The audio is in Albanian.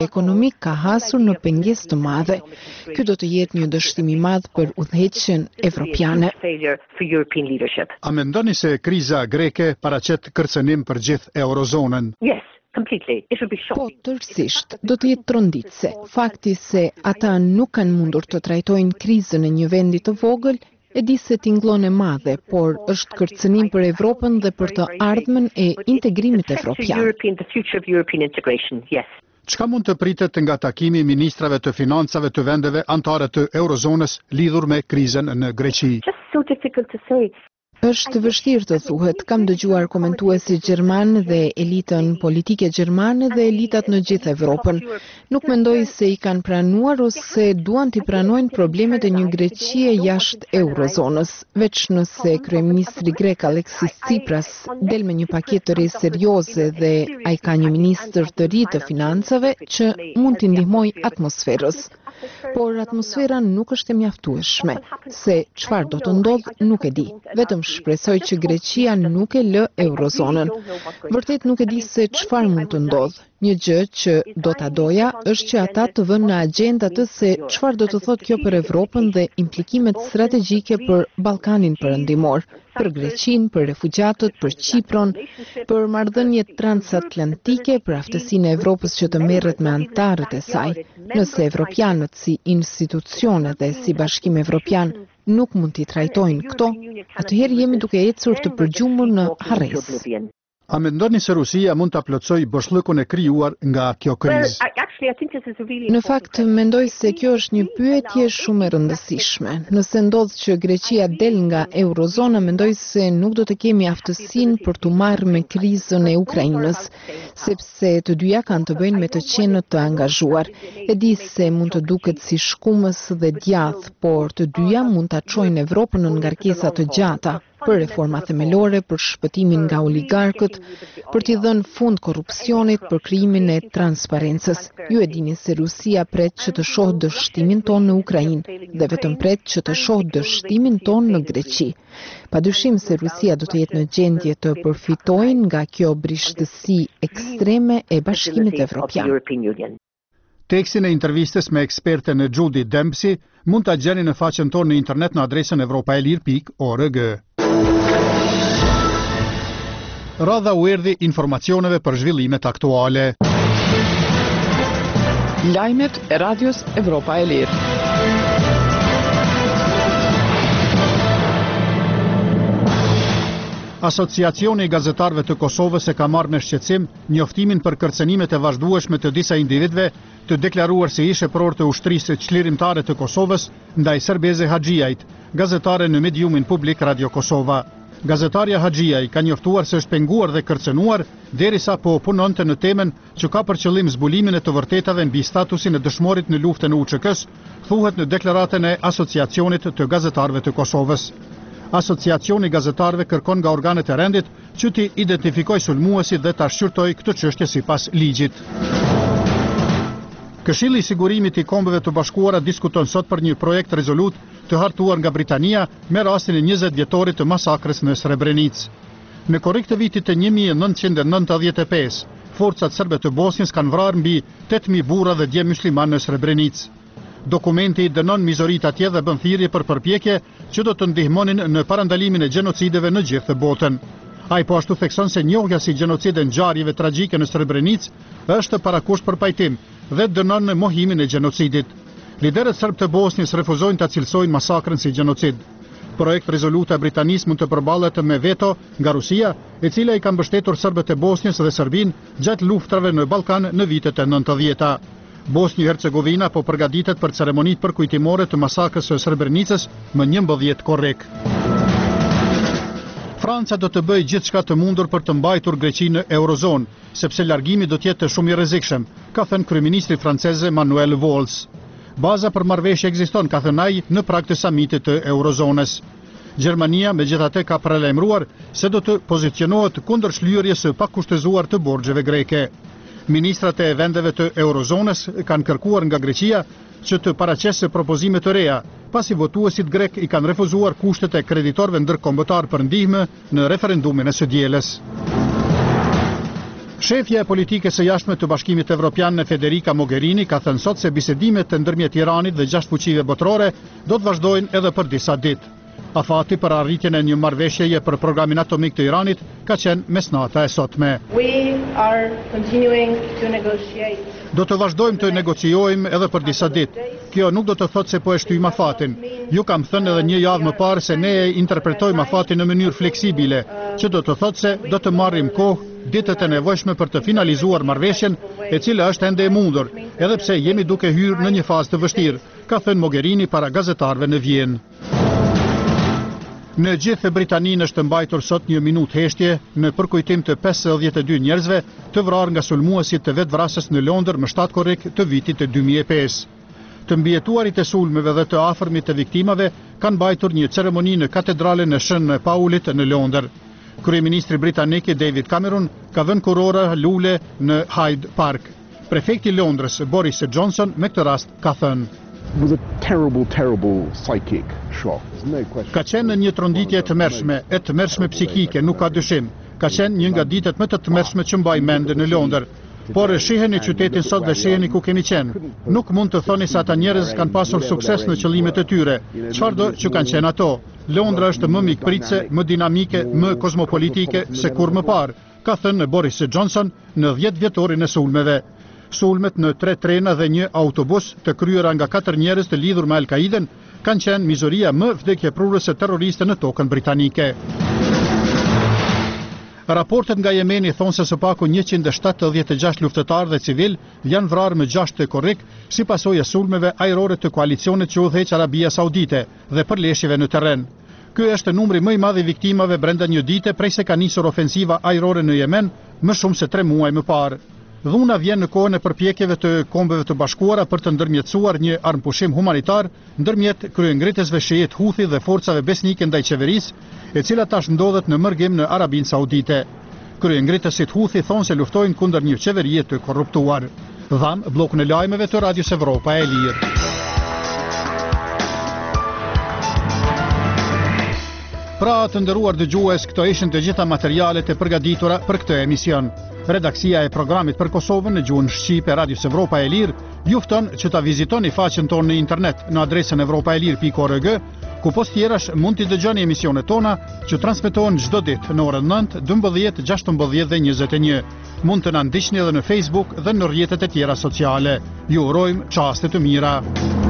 ekonomik ka hasur në pengesë të madhe. Ky do të jetë një dështim i madh për udhëheqjen evropiane. A mendoni se kriza greke paraqet kërcënim për gjithë eurozonën? Po, tërësisht, do të jetë tronditse. Fakti se ata nuk kanë mundur të trajtojnë krizën e një vendi të vogël, e di se tingëllon e madhe, por është kërcënim për Evropën dhe për të ardhmen e integrimit evropian. Çka mund të pritet nga takimi i ministrave të financave të vendeve anëtare të eurozonës lidhur me krizën në Greqi? Është vështirë të thuhet, kam dëgjuar komentuesit gjerman dhe elitën politike gjermane dhe elitat në gjithë Evropën. Nuk mendoj se i kanë pranuar ose duan t'i pranojnë problemet e një Greqie jashtë eurozonës, veç nëse kryeministri grek Alexis Tsipras del me një paketë të re serioze dhe ai ka një ministër të ri të financave që mund t'i ndihmojë atmosferës. Por atmosfera nuk është e mjaftueshme, se çfarë do të ndodh nuk e di. Vetëm shpresoj që Greqia nuk e lë eurozonën. Vërtet nuk e di se çfarë mund të ndodh. Një gjë që do ta doja është që ata të vënë në agjendë atë se çfarë do të thotë kjo për Evropën dhe implikimet strategjike për Ballkanin Perëndimor, për Greqinë, për refugjatët, për Kipron, për marrëdhëniet transatlantike, për aftësinë e Evropës që të merret me anëtarët e saj. Nëse evropianët si institucione dhe si Bashkim Evropian nuk mund t'i trajtojnë këto, atëherë jemi duke ecur të përgjumur në harresë. A mendoni se Rusia mund ta plotësojë boshllëkun e krijuar nga kjo krizë? Në fakt, mendoj se kjo është një pyetje shumë e rëndësishme. Nëse ndodh që Greqia del nga eurozona, mendoj se nuk do të kemi aftësinë për t'u marrë me krizën e Ukrainës, sepse të dyja kanë të bëjnë me të qenët të angazhuar. E di se mund të duket si shkumës dhe djath, por të dyja mund ta çojnë Evropën në ngarkesa të gjata, për reforma themelore, për shpëtimin nga oligarkët, për t'i dhënë fund korrupsionit, për krijimin e transparencës. Ju e dini se Rusia pret që të shohë dështimin tonë në Ukrainë dhe vetëm pret që të shohë dështimin tonë në Greqi. Padyshim se Rusia do të jetë në gjendje të përfitojë nga kjo brishtësi ekstreme e Bashkimit Evropian. Tekstin e intervistës me eksperten Judy Dempsey mund ta gjeni në faqen tonë në internet në adresën europaelir.org. Radha u erdhi informacioneve për zhvillimet aktuale. Lajmet e radios Europa e Lirë. Asociacioni i gazetarëve të Kosovës e ka marrë me shqetësim njoftimin për kërcënimet e vazhdueshme të disa individëve të deklaruar se ishe prorë të ushtrisë çlirimtare të Kosovës ndaj Serbeze Haxhiajt, gazetare në mediumin publik Radio Kosova. Gazetarja Haxhiaj ka njoftuar se është penguar dhe kërcënuar derisa po punonte në temën që ka për qëllim zbulimin e të vërtetave mbi statusin e dëshmorit në luftën e UÇK-s, thuhet në deklaratën e Asociacionit të Gazetarëve të Kosovës. Asociacioni i gazetarëve kërkon nga organet e rendit që t'i identifikojë sulmuesit dhe ta shqyrtojë këtë çështje sipas ligjit. Këshilli i Sigurimit i Kombeve të Bashkuara diskuton sot për një projekt rezolut të hartuar nga Britania me rastin e 20 vjetorit të masakrës në Srebrenic. Në korrik të vitit të 1995, forcat serbe të Bosnjës kanë vrarë mbi 8.000 burra dhe djem musliman në Srebrenic. Dokumenti dënon mizorit atje dhe bën thirrje për përpjekje që do të ndihmonin në parandalimin e gjenocideve në gjithë botën. Ai po ashtu thekson se njohja si gjenocid e ngjarjeve tragjike në Srebrenic është parakusht për pajtim dhe dënon në mohimin e gjenocidit. Liderët serb të Bosnjës refuzojnë ta cilësojnë masakrën si gjenocid. Projekt rezoluta e Britanisë mund të përballet me veto nga Rusia, e cila i ka mbështetur serbët e Bosnjës dhe Serbinë gjatë luftrave në Ballkan në vitet e 90-ta. Bosnjë-Hercegovina po përgatitet për ceremonitë përkujtimore të masakrës së Srebrenicës më 11 korrik. Franca do të bëjë gjithçka të mundur për të mbajtur Greqinë në eurozonë, sepse largimi do të jetë shumë i rrezikshëm, ka thënë kryeministri francez Manuel Valls. Baza për marrëveshje ekziston, ka thënë ai, në prag të samitit të eurozonës. Gjermania megjithatë ka paralajmëruar se do të pozicionohet kundër shlyerjes së pakushtëzuar të borxheve greke. Ministrat e vendeve të eurozonës kanë kërkuar nga Greqia që të paraqesë propozime të reja, pasi votuesit grek i kanë refuzuar kushtet e kreditorëve ndërkombëtar për ndihmë në referendumin e së dielës. Shefja e politikës së jashtme të Bashkimit Evropian Federica Mogherini ka thënë sot se bisedimet ndërmjet Iranit dhe 6 fuqive botërore do të vazhdojnë edhe për disa ditë. Afati për arritjen e një marrëveshjeje për programin atomik të Iranit ka qenë mesnata e sotme. Do të vazhdojmë të negociojmë edhe për disa ditë. Kjo nuk do të thotë se po e shtyjmë afatin. Ju kam thënë edhe një javë më parë se ne e interpretojmë afatin në mënyrë fleksibile, që do të thotë se do të marrim kohë, ditët e nevojshme për të finalizuar marrëveshjen, e cila është ende e mundur, edhe pse jemi duke hyrë në një fazë të vështirë, ka thënë Mogherini para gazetarëve në Vjenë. Në gjithë Britaninë është mbajtur sot një minutë heshtje në përkujtim të 52 njerëzve të vrarë nga sulmuesit të vetvrasës në Londër më 7 korrik të vitit të 2005. Të mbijetuarit e sulmeve dhe të afërmit të viktimave kanë mbajtur një ceremoni në katedralen e Shën Paulit në Londër. Kryeministri britanik David Cameron ka dhënë kurora lule në Hyde Park. Prefekti i Londrës Boris Johnson me këtë rast ka thënë: It was a terrible psychic shock. No question. Ka qenë një tronditje e tmerrshme psikike, nuk ka dyshim. Ka qenë një nga ditët më të tmerrshme që mbaj mend në Londër. Por shiheni qytetin sot dhe shiheni ku kemi qenë. Nuk mund të thoni se ata njerëz kanë pasur sukses në qëllimet e tyre. Çfarëdo që kanë qenë ato. Londra është më mikpritse, më dinamike, më kozmopolitike se kur më parë, ka thënë Boris Johnson në 10 vjetorin e sulmeve. Sulmet në 3 trena dhe një autobus të kryera nga 4 njerëz të lidhur me Al-Qaiden kanë qenë mizoria më vdekjeprurëse terroriste në tokën britanike. Raportet nga Jemeni thonë se së paku 176 luftëtarë dhe civil janë vrarë më 6 korrik si pasojë e sulmeve ajrore të koalicionit që udhëheq Arabia Saudite dhe përleshjeve në terren. Ky është numri më i madh i viktimave brenda një dite prej se ka nisur ofensiva ajrore në Yemen më shumë se 3 muaj më parë. Dhuna vjen në kohën e përpjekjeve të Kombeve të Bashkuara për të ndërmjetësuar një armpushim humanitar ndërmjet kryengritësve shiit Houthi dhe forcave besnike ndaj qeverisë, e cila tash ndodhet në mërgim në Arabinë Saudite. Kryengritësit Houthi thonë se luftojnë kundër një qeverie të korruptuar. Dham bllokun e lajmeve të Radios Evropa e Lirë. Pra të nderuar dëgjues, këto ishin të gjitha materialet e përgatitura për këtë emision. Redaksia e programit për Kosovën në gjuhën shqipe Radios Evropa e Lirë ju fton që ta vizitoni faqen tonë në internet në adresën evropaelir.org, ku post tjerash mund t'i dëgjoni emisionet tona që transmetohen çdo ditë në orën 9, 12, 16 dhe 21. Mund të na ndiqni edhe në Facebook dhe në rrjetet e tjera sociale. Ju urojmë çaste të mira.